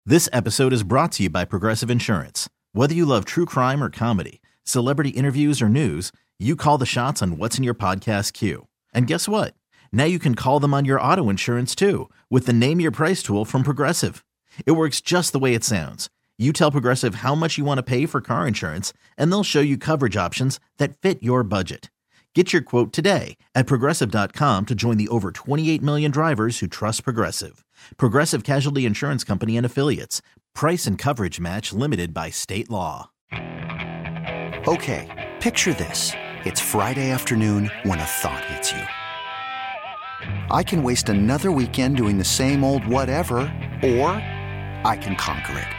This episode is brought to you by Progressive Insurance. Whether you love true crime or comedy, celebrity interviews or news, you call the shots on what's in your podcast queue. And guess what? Now you can call them on your auto insurance too with the Name Your Price tool from Progressive. It works just the way it sounds. You tell Progressive how much you want to pay for car insurance, and they'll show you coverage options that fit your budget. Get your quote today at Progressive.com to join the over 28 million drivers who trust Progressive. Progressive Casualty Insurance Company and Affiliates. Price and coverage match limited by state law. Okay, picture this. It's Friday afternoon when a thought hits you. I can waste another weekend doing the same old whatever, or I can conquer it.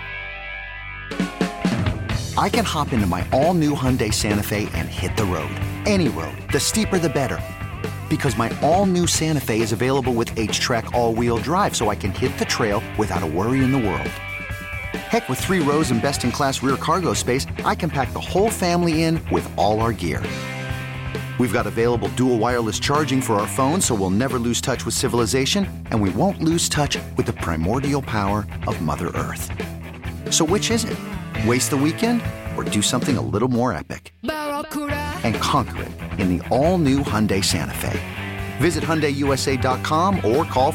I can hop into my all-new Hyundai Santa Fe and hit the road. Any road. The steeper, the better. Because my all-new Santa Fe is available with H-Track all-wheel drive, so I can hit the trail without a worry in the world. Heck, with 3 rows and best-in-class rear cargo space, I can pack the whole family in with all our gear. We've got available dual wireless charging for our phones, so we'll never lose touch with civilization, and we won't lose touch with the primordial power of Mother Earth. So which is it? Waste the weekend or do something a little more epic? And conquer it in the all-new Hyundai Santa Fe. Visit HyundaiUSA.com or call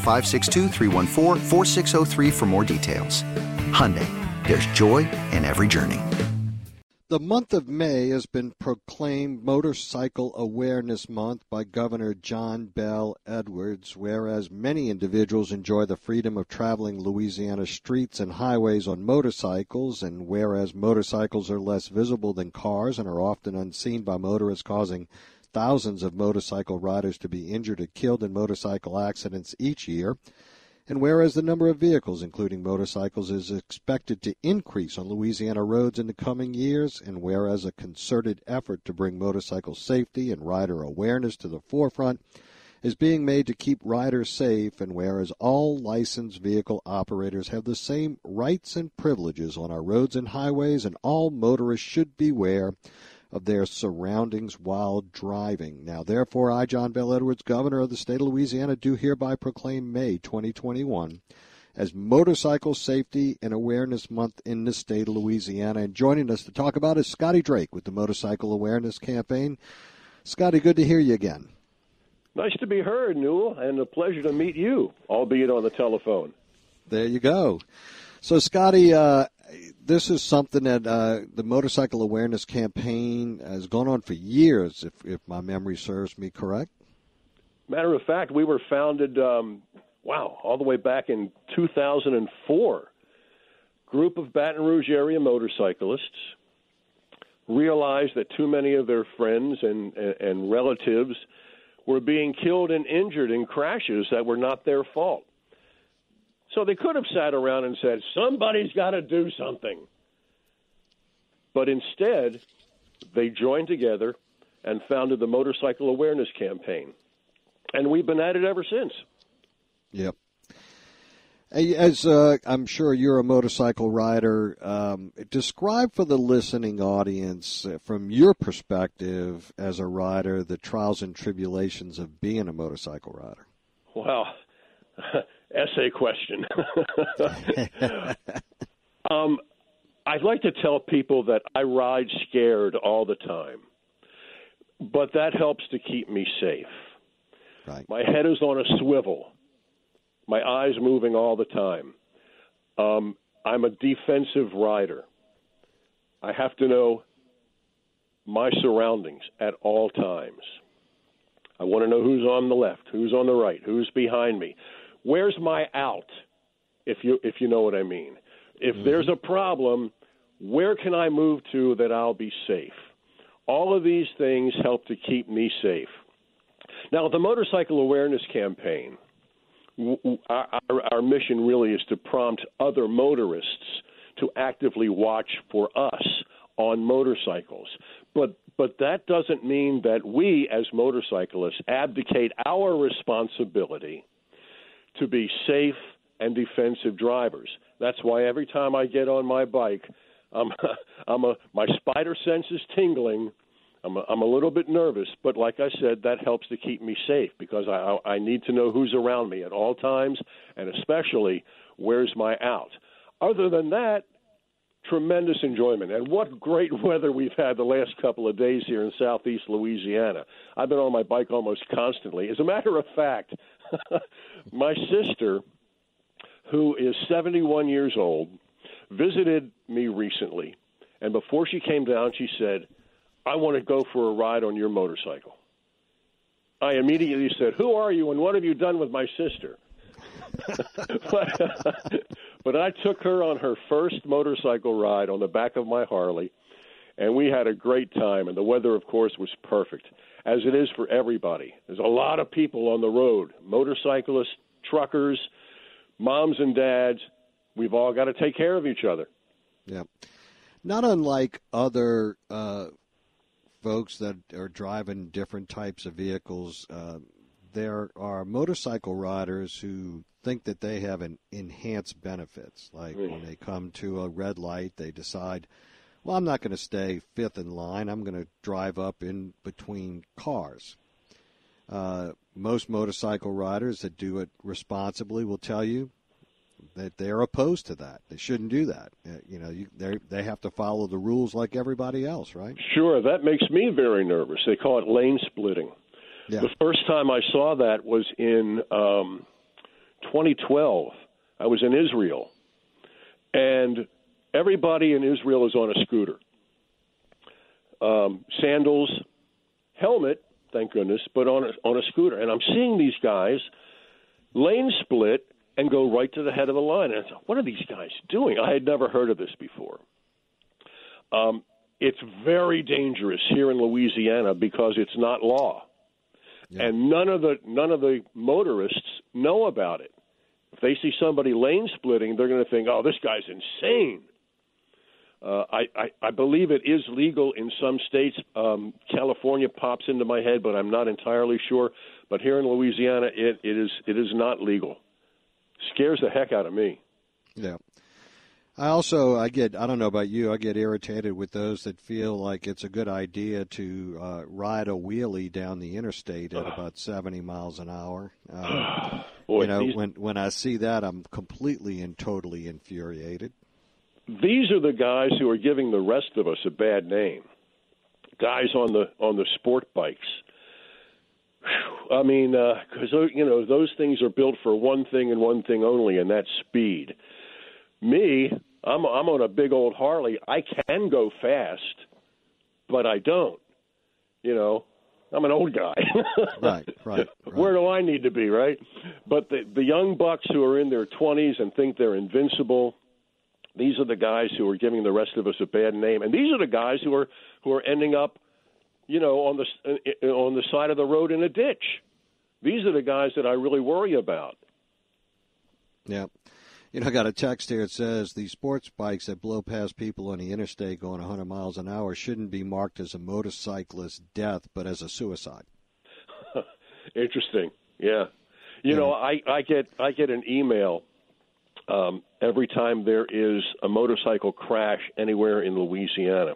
562-314-4603 for more details. Hyundai, there's joy in every journey. The month of May has been proclaimed Motorcycle Awareness Month by Governor John Bel Edwards, whereas many individuals enjoy the freedom of traveling Louisiana streets and highways on motorcycles, and whereas motorcycles are less visible than cars and are often unseen by motorists, causing thousands of motorcycle riders to be injured or killed in motorcycle accidents each year, and whereas the number of vehicles, including motorcycles, is expected to increase on Louisiana roads in the coming years, and whereas a concerted effort to bring motorcycle safety and rider awareness to the forefront is being made to keep riders safe, and whereas all licensed vehicle operators have the same rights and privileges on our roads and highways, and all motorists should beware of their surroundings while driving. Now, therefore, I, John Bel Edwards, Governor of the state of Louisiana, do hereby proclaim May 2021 as Motorcycle Safety and Awareness Month in the state of Louisiana. And joining us to talk about is Scotty Drake with the Motorcycle Awareness Campaign. Scotty, good to hear you again. Nice to be heard, Newell, and a pleasure to meet you, albeit on the telephone. There you go. So, Scotty, this is something that the Motorcycle Awareness Campaign has gone on for years, if my memory serves me correct. Matter of fact, we were founded, all the way back in 2004. Group of Baton Rouge area motorcyclists realized that too many of their friends and relatives were being killed and injured in crashes that were not their fault. So they could have sat around and said, somebody's got to do something. But instead, they joined together and founded the Motorcycle Awareness Campaign. And we've been at it ever since. Yep. As I'm sure you're a motorcycle rider, describe for the listening audience, from your perspective as a rider, the trials and tribulations of being a motorcycle rider. Wow. Essay question. I'd like to tell people that I ride scared all the time, but that helps to keep me safe. Right. My head is on a swivel. My eyes moving all the time. I'm a defensive rider. I have to know my surroundings at all times. I want to know who's on the left, who's on the right, who's behind me. Where's my out, if you know what I mean? If there's a problem, where can I move to that I'll be safe? All of these things help to keep me safe. Now, the Motorcycle Awareness Campaign, our mission really is to prompt other motorists to actively watch for us on motorcycles. But that doesn't mean that we as motorcyclists abdicate our responsibility to be safe and defensive drivers. That's why every time I get on my bike, my spider sense is tingling. I'm a little bit nervous, but like I said, that helps to keep me safe because I need to know who's around me at all times, and especially where's my out. Other than that, tremendous enjoyment. And what great weather we've had the last couple of days here in southeast Louisiana. I've been on my bike almost constantly. As a matter of fact, my sister, who is 71 years old, visited me recently. And before she came down, she said, I want to go for a ride on your motorcycle. I immediately said, who are you and what have you done with my sister? But I took her on her first motorcycle ride on the back of my Harley, and we had a great time. And the weather, of course, was perfect, as it is for everybody. There's a lot of people on the road, motorcyclists, truckers, moms and dads. We've all got to take care of each other. Yeah. Not unlike other folks that are driving different types of vehicles, there are motorcycle riders who think that they have an enhanced benefits. Like when they come to a red light, they decide, well, I'm not going to stay fifth in line. I'm going to drive up in between cars. Most motorcycle riders that do it responsibly will tell you that they're opposed to that. They shouldn't do that. They have to follow the rules like everybody else, right? Sure, that makes me very nervous. They call it lane splitting. Yeah. The first time I saw that was in 2012. I was in Israel, and everybody in Israel is on a scooter. Sandals, helmet, thank goodness, but on a scooter. And I'm seeing these guys lane split and go right to the head of the line. And I thought, what are these guys doing? I had never heard of this before. It's very dangerous here in Louisiana because it's not law. Yeah. And none of the motorists know about it. If they see somebody lane splitting, they're going to think, oh, this guy's insane. I believe it is legal in some states. California pops into my head, but I'm not entirely sure. But here in Louisiana, it is not legal. Scares the heck out of me. Yeah. I don't know about you, I get irritated with those that feel like it's a good idea to ride a wheelie down the interstate at about 70 miles an hour. Boy, when I see that, I'm completely and totally infuriated. These are the guys who are giving the rest of us a bad name. Guys on the sport bikes. I mean, because those things are built for one thing and one thing only, and that's speed. Me, I'm on a big old Harley. I can go fast, but I don't. I'm an old guy. Right. Where do I need to be, right? But the young bucks who are in their 20s and think they're invincible, these are the guys who are giving the rest of us a bad name, and these are the guys who are ending up, on the side of the road in a ditch. These are the guys that I really worry about. Yeah. I got a text here. It says the sports bikes that blow past people on the interstate going 100 miles an hour shouldn't be marked as a motorcyclist death, but as a suicide. Interesting. Yeah. I get an email every time there is a motorcycle crash anywhere in Louisiana.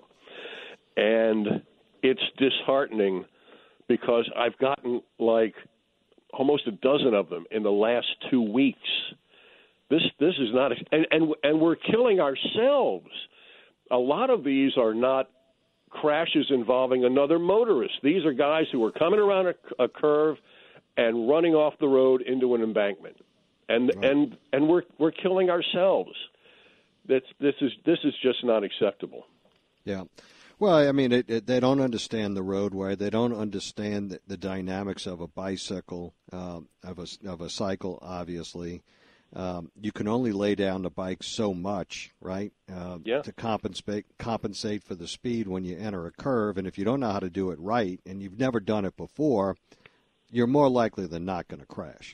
And it's disheartening because I've gotten like almost a dozen of them in the last 2 weeks. This is not, and we're killing ourselves. A lot of these are not crashes involving another motorist. These are guys who are coming around a curve and running off the road into an embankment, and we're killing ourselves. This is just not acceptable. Yeah. Well, I mean, they don't understand the roadway. They don't understand the dynamics of a bicycle, of a cycle, obviously. You can only lay down the bike so much, right, to compensate for the speed when you enter a curve. And if you don't know how to do it right and you've never done it before, you're more likely than not going to crash.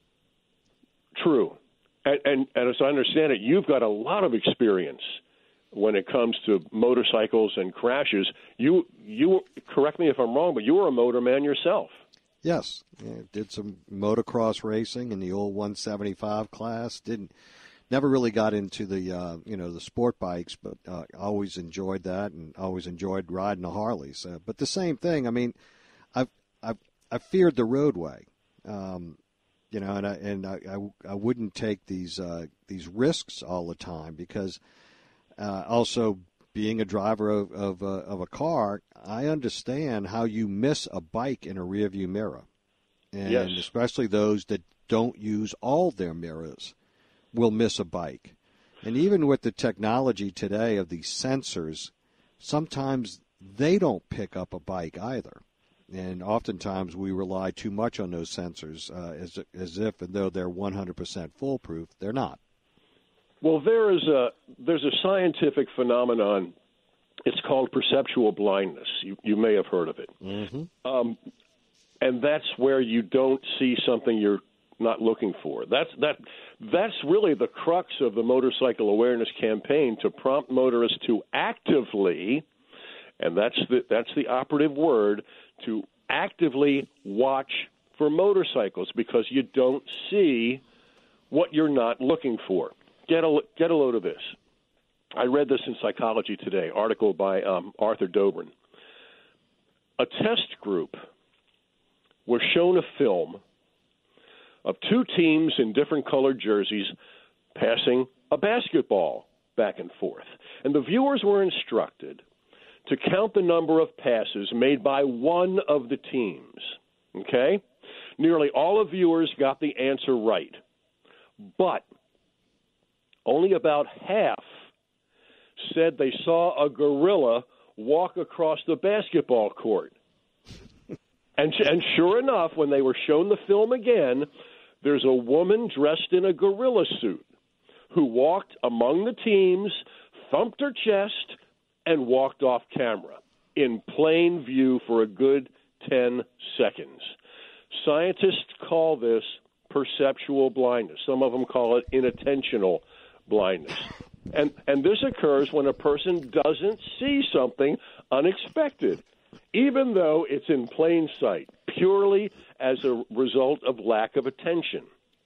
True. And as I understand it, you've got a lot of experience when it comes to motorcycles and crashes. You correct me if I'm wrong, but you were a motorman yourself. Yes, did some motocross racing in the old 175 class. Never really got into the the sport bikes, but always enjoyed that and always enjoyed riding the Harleys. But the same thing. I mean, I feared the roadway. I wouldn't take these risks all the time because also being a driver of a car, I understand how you miss a bike in a rearview mirror, and yes. especially those that don't use all their mirrors will miss a bike. And even with the technology today of these sensors, sometimes they don't pick up a bike either. And oftentimes we rely too much on those sensors as if, though they're 100% foolproof, they're not. Well, there's a scientific phenomenon. It's called perceptual blindness. You may have heard of it. Mm-hmm. And that's where you don't see something you're not looking for. That's really the crux of the Motorcycle Awareness Campaign, to prompt motorists to actively, and that's the operative word, to actively watch for motorcycles, because you don't see what you're not looking for. Get a load of this. I read this in Psychology Today, article by Arthur Dobrin. A test group was shown a film of two teams in different colored jerseys passing a basketball back and forth. And the viewers were instructed to count the number of passes made by one of the teams. Okay? Nearly all of viewers got the answer right. But only about half said they saw a gorilla walk across the basketball court. And sure enough, when they were shown the film again, there's a woman dressed in a gorilla suit who walked among the teams, thumped her chest, and walked off camera in plain view for a good 10 seconds. Scientists call this perceptual blindness. Some of them call it inattentional blindness. And this occurs when a person doesn't see something unexpected, even though it's in plain sight, purely as a result of lack of attention.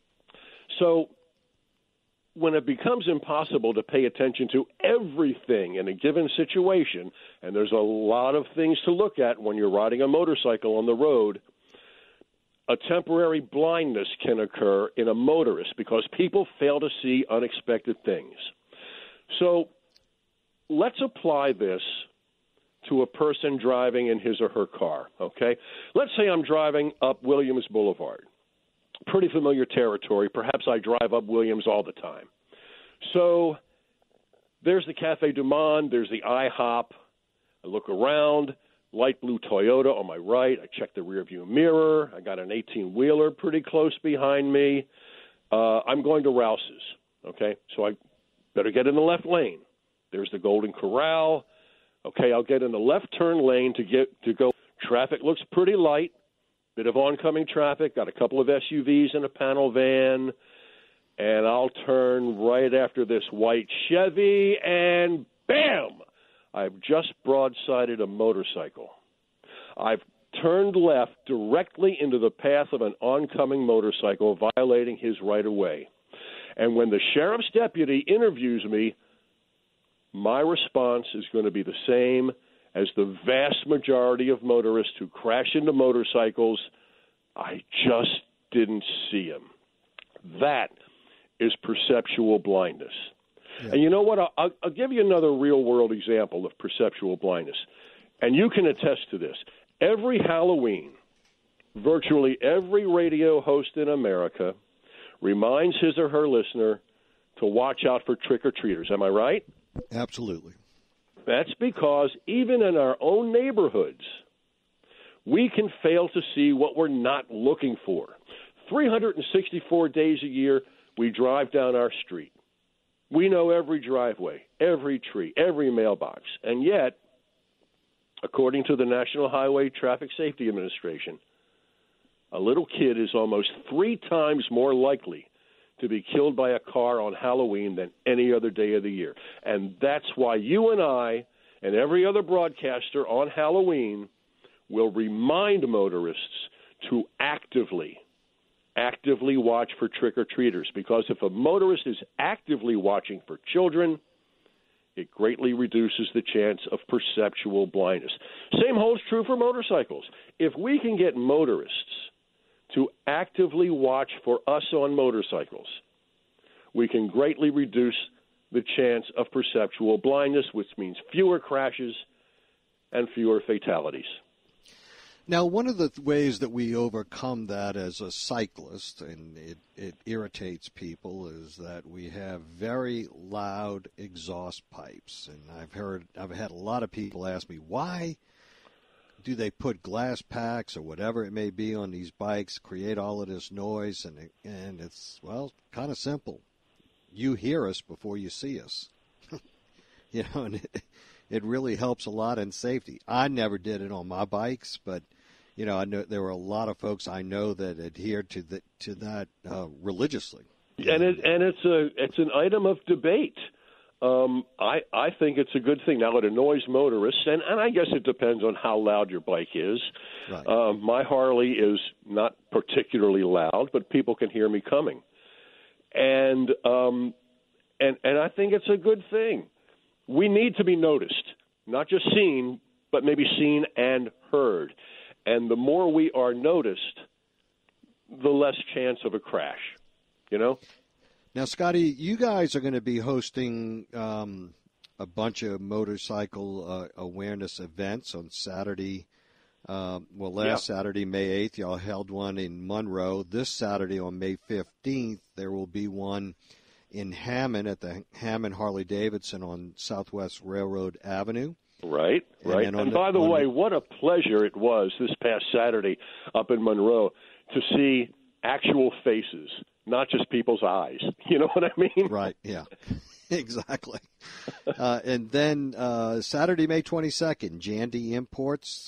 So when it becomes impossible to pay attention to everything in a given situation, and there's a lot of things to look at when you're riding a motorcycle on the road, a temporary blindness can occur in a motorist because people fail to see unexpected things. So let's apply this to a person driving in his or her car, okay? Let's say I'm driving up Williams Boulevard. Pretty familiar territory. Perhaps I drive up Williams all the time. So there's the Cafe Du Monde. There's the IHOP. I look around. Light blue Toyota on my right. I check the rearview mirror. I got an 18-wheeler pretty close behind me. I'm going to Rouse's, okay? So I better get in the left lane. There's the Golden Corral. Okay, I'll get in the left turn lane to go. Traffic looks pretty light. Bit of oncoming traffic. Got a couple of SUVs and a panel van. And I'll turn right after this white Chevy, and bam! I've just broadsided a motorcycle. I've turned left directly into the path of an oncoming motorcycle, violating his right-of-way. And when the sheriff's deputy interviews me, my response is going to be the same as the vast majority of motorists who crash into motorcycles. I just didn't see him. That is perceptual blindness. Yeah. And you know what? I'll give you another real-world example of perceptual blindness. And you can attest to this. Every Halloween, virtually every radio host in America reminds his or her listener to watch out for trick-or-treaters. Am I right? Absolutely. That's because even in our own neighborhoods, we can fail to see what we're not looking for. 364 days a year, we drive down our street. We know every driveway, every tree, every mailbox. And yet, according to the National Highway Traffic Safety Administration, a little kid is almost 3 times more likely to be killed by a car on Halloween than any other day of the year. And that's why you and I and every other broadcaster on Halloween will remind motorists to actively watch for trick-or-treaters, because if a motorist is actively watching for children, it greatly reduces the chance of perceptual blindness. Same holds true for motorcycles. If we can get motorists to actively watch for us on motorcycles, we can greatly reduce the chance of perceptual blindness, which means fewer crashes and fewer fatalities. Now, one of the ways that we overcome that as a cyclist, and it irritates people, is that we have very loud exhaust pipes. And I've had a lot of people ask me, why do they put glass packs or whatever it may be on these bikes, create all of this noise? And it's, well, kind of simple. You hear us before you see us. And it really helps a lot in safety. I never did it on my bikes, but I know there were a lot of folks I know that adhered to that religiously. And it's an item of debate. I think it's a good thing. Now, it annoys motorists, and I guess it depends on how loud your bike is. Right. My Harley is not particularly loud, but people can hear me coming. And I think it's a good thing. We need to be noticed, not just seen, but maybe seen and heard. And the more we are noticed, the less chance of a crash, Now, Scotty, you guys are going to be hosting a bunch of motorcycle awareness events on Saturday. Saturday, May 8th, y'all held one in Monroe. This Saturday on May 15th, there will be one in Hammond at the Hammond Harley-Davidson on Southwest Railroad Avenue. Right. And by the way, what a pleasure it was this past Saturday up in Monroe to see actual faces, not just people's eyes. You know what I mean? Right, yeah. Exactly. And then Saturday, May 22nd, Jandy Imports,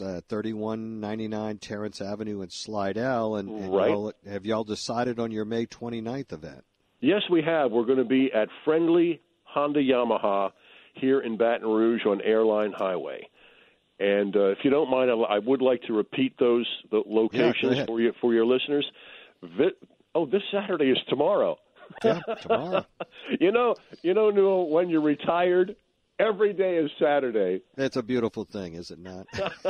3199 Terrence Avenue in Slidell. And right. Have y'all decided on your May 29th event? Yes, we have. We're going to be at Friendly Honda Yamaha here in Baton Rouge on Airline Highway. And if you don't mind, I would like to repeat the locations for your listeners. This Saturday is tomorrow. Yeah, tomorrow. Newell, when you're retired, every day is Saturday. That's a beautiful thing, is it not?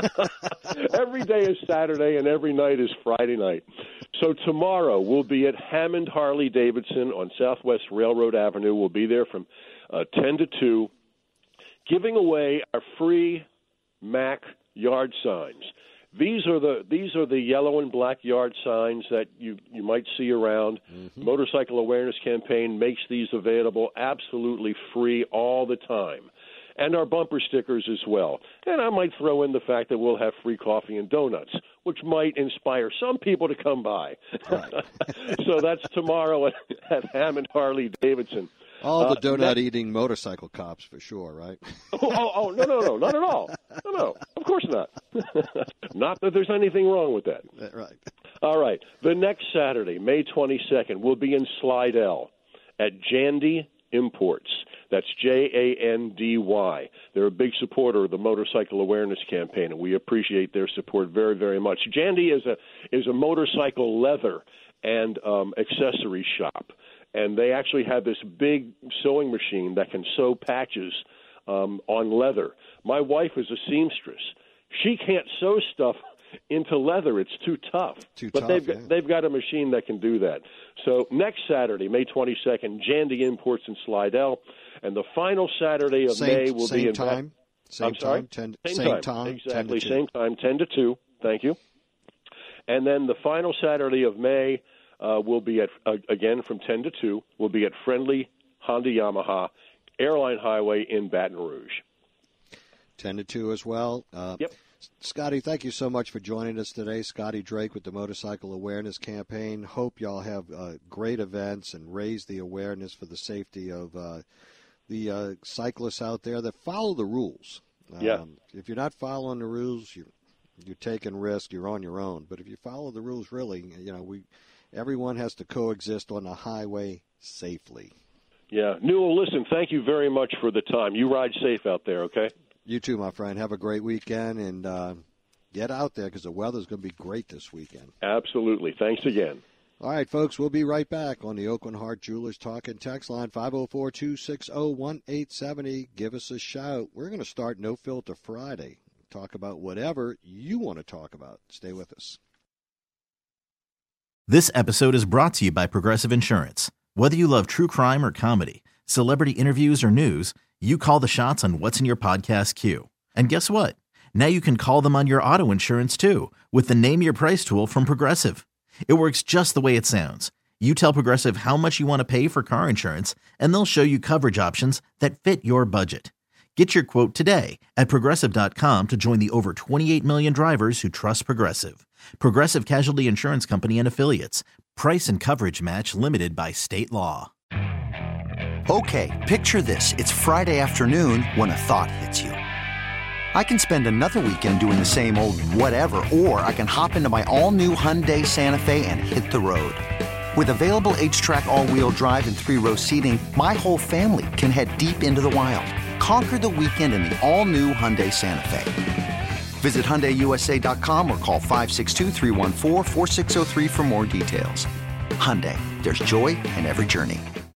Every day is Saturday, and every night is Friday night. So tomorrow we'll be at Hammond Harley-Davidson on Southwest Railroad Avenue. We'll be there from 10 to 2, giving away our free MAC yard signs. These are the yellow and black yard signs that you might see around. Mm-hmm. Motorcycle Awareness Campaign makes these available absolutely free all the time. And our bumper stickers as well. And I might throw in the fact that we'll have free coffee and donuts, which might inspire some people to come by. Right. So that's tomorrow at Hammond Harley-Davidson. All the donut-eating motorcycle cops, for sure, right? No, not at all. No, of course not. Not that there's anything wrong with that. Right. All right. The next Saturday, May 22nd, we'll be in Slidell at Jandy Imports. That's Jandy. They're a big supporter of the Motorcycle Awareness Campaign, and we appreciate their support very, very much. Jandy is a motorcycle leather and accessory shop. And they actually have this big sewing machine that can sew patches on leather. My wife is a seamstress. She can't sew stuff into leather. It's too tough. They've got a machine that can do that. So next Saturday, May 22nd, Jandy Imports in Slidell. And the final Saturday of May will be in time. Same time. Exactly. Same time, 10 to 2. Thank you. And then the final Saturday of May, we'll be at, again, from 10 to 2, we'll be at Friendly Honda Yamaha, Airline Highway in Baton Rouge. 10 to 2 as well. Yep. Scotty, thank you so much for joining us today. Scotty Drake with the Motorcycle Awareness Campaign. Hope y'all have great events and raise the awareness for the safety of the cyclists out there that follow the rules. If you're not following the rules, you're taking risk. You're on your own. But if you follow the rules, really, everyone has to coexist on the highway safely. Yeah. Newell, listen, thank you very much for the time. You ride safe out there, okay? You too, my friend. Have a great weekend, and get out there because the weather's going to be great this weekend. Absolutely. Thanks again. All right, folks, we'll be right back on the Oakland Heart Jewelers Talk and Text line, 504-260-1870. Give us a shout. We're going to start No Filter Friday. Talk about whatever you want to talk about. Stay with us. This episode is brought to you by Progressive Insurance. Whether you love true crime or comedy, celebrity interviews or news, you call the shots on what's in your podcast queue. And guess what? Now you can call them on your auto insurance too with the Name Your Price tool from Progressive. It works just the way it sounds. You tell Progressive how much you want to pay for car insurance, and they'll show you coverage options that fit your budget. Get your quote today at Progressive.com to join the over 28 million drivers who trust Progressive. Progressive Casualty Insurance Company and Affiliates. Price and coverage match limited by state law. Okay, picture this. It's Friday afternoon when a thought hits you. I can spend another weekend doing the same old whatever, or I can hop into my all-new Hyundai Santa Fe and hit the road. With available H-Track all-wheel drive and 3-row seating, my whole family can head deep into the wild. Conquer the weekend in the all-new Hyundai Santa Fe. Visit HyundaiUSA.com or call 562-314-4603 for more details. Hyundai, there's joy in every journey.